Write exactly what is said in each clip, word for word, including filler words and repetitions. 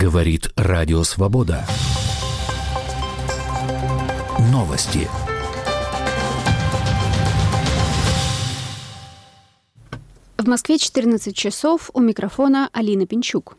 Говорит Радио Свобода. Новости. В Москве четырнадцать часов. У микрофона Алина Пинчук.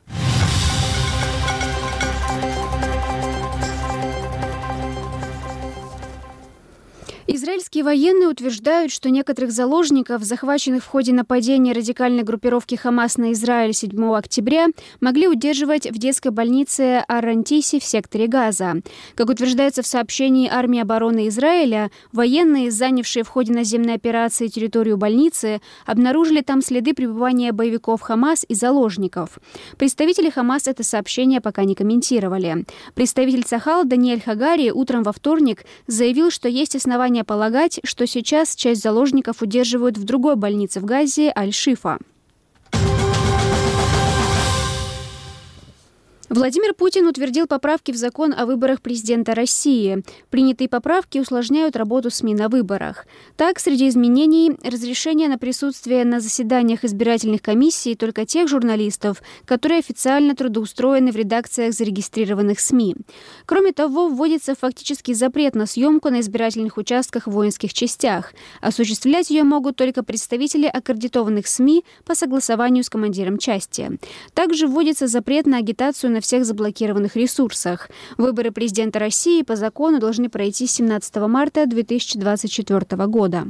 Израильские военные утверждают, что некоторых заложников, захваченных в ходе нападения радикальной группировки «Хамас» на Израиль седьмого октября, могли удерживать в детской больнице Ар-Рантиси в секторе Газа. Как утверждается в сообщении армии обороны Израиля, военные, занявшие в ходе наземной операции территорию больницы, обнаружили там следы пребывания боевиков «Хамас» и заложников. Представители «Хамас» это сообщение пока не комментировали. Представитель Цахал Даниэль Хагари утром во вторник заявил, что есть основания полагать, что сейчас часть заложников удерживают в другой больнице в Газе Аль-Шифа. Владимир Путин утвердил поправки в закон о выборах президента России. Принятые поправки усложняют работу СМИ на выборах. Так, среди изменений – разрешение на присутствие на заседаниях избирательных комиссий только тех журналистов, которые официально трудоустроены в редакциях зарегистрированных СМИ. Кроме того, вводится фактический запрет на съемку на избирательных участках в воинских частях. Осуществлять ее могут только представители аккредитованных СМИ по согласованию с командиром части. Также вводится запрет на агитацию на всех заблокированных ресурсах. Выборы президента России по закону должны пройти семнадцатого марта две тысячи двадцать четвёртого года.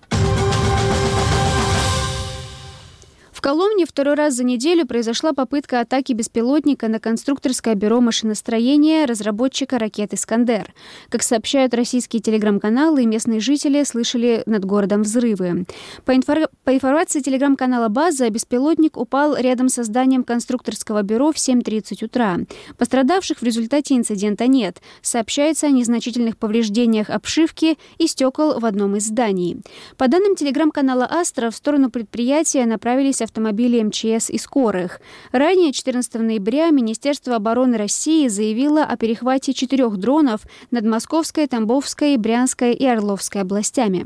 В Коломне второй раз за неделю произошла попытка атаки беспилотника на конструкторское бюро машиностроения разработчика ракет «Искандер». Как сообщают российские телеграм-каналы, местные жители слышали над городом взрывы. По, инфор... По информации телеграм-канала «База», беспилотник упал рядом со зданием конструкторского бюро в семь тридцать утра. Пострадавших в результате инцидента нет. Сообщается о незначительных повреждениях обшивки и стекол в одном из зданий. По данным телеграм-канала «Астра», в сторону предприятия направились автомобили эм че эс и скорых. Ранее, четырнадцатого ноября, Министерство обороны России заявило о перехвате четырех дронов над Московской, Тамбовской, Брянской и Орловской областями.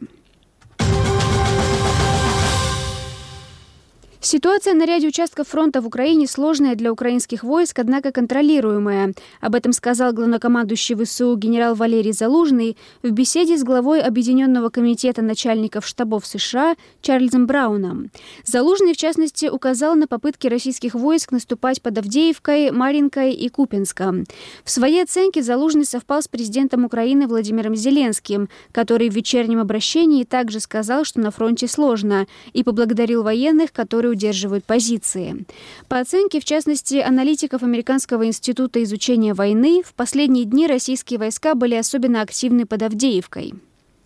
Ситуация на ряде участков фронта в Украине сложная для украинских войск, однако контролируемая. Об этом сказал главнокомандующий ВСУ генерал Валерий Залужный в беседе с главой Объединенного комитета начальников штабов США Чарльзом Брауном. Залужный, в частности, указал на попытки российских войск наступать под Авдеевкой, Марьинкой и Купянском. В своей оценке Залужный совпал с президентом Украины Владимиром Зеленским, который в вечернем обращении также сказал, что на фронте сложно, и поблагодарил военных, которые удерживают позиции. По оценке, в частности, аналитиков Американского института изучения войны, в последние дни российские войска были особенно активны под Авдеевкой.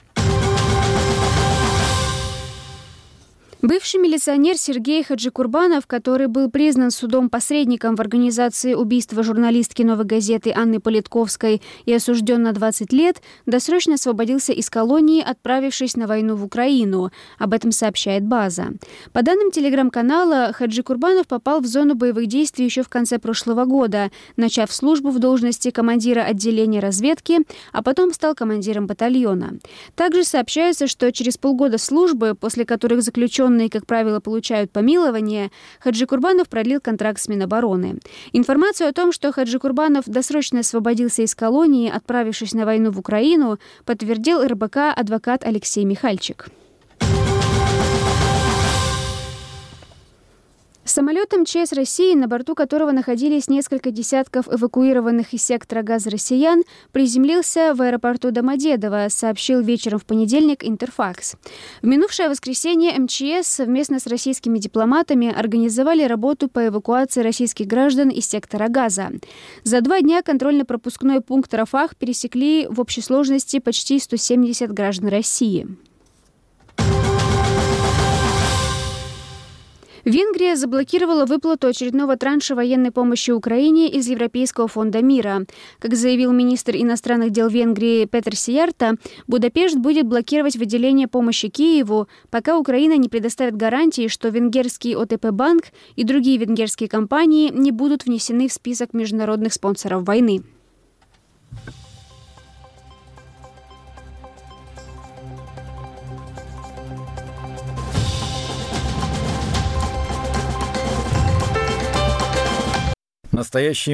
Бывший милиционер Сергей Хаджикурбанов, который был признан судом посредником в организации убийства журналистки «Новой газеты» Анны Политковской и осужден на двадцать лет, досрочно освободился из колонии, отправившись на войну в Украину. Об этом сообщает «База». По данным телеграм-канала, Хаджикурбанов попал в зону боевых действий еще в конце прошлого года, начав службу в должности командира отделения разведки, а потом стал командиром батальона. Также сообщается, что через полгода службы, после которых заключенные, как правило, получают помилование, Хаджикурбанов продлил контракт с Минобороны. Информацию о том, что Хаджикурбанов досрочно освободился из колонии, отправившись на войну в Украину, подтвердил эр бэ ка адвокат Алексей Михальчик. Самолет эм че эс России, на борту которого находились несколько десятков эвакуированных из сектора Газа россиян, приземлился в аэропорту Домодедово, сообщил вечером в понедельник Интерфакс. В минувшее воскресенье эм че эс совместно с российскими дипломатами организовали работу по эвакуации российских граждан из сектора Газа. За два дня контрольно-пропускной пункт Рафах пересекли в общей сложности почти сто семьдесят граждан России. Венгрия заблокировала выплату очередного транша военной помощи Украине из Европейского фонда мира. Как заявил министр иностранных дел Венгрии Петер Сиярто, Будапешт будет блокировать выделение помощи Киеву, пока Украина не предоставит гарантии, что венгерский о тэ пэ банк и другие венгерские компании не будут внесены в список международных спонсоров войны. Настоящий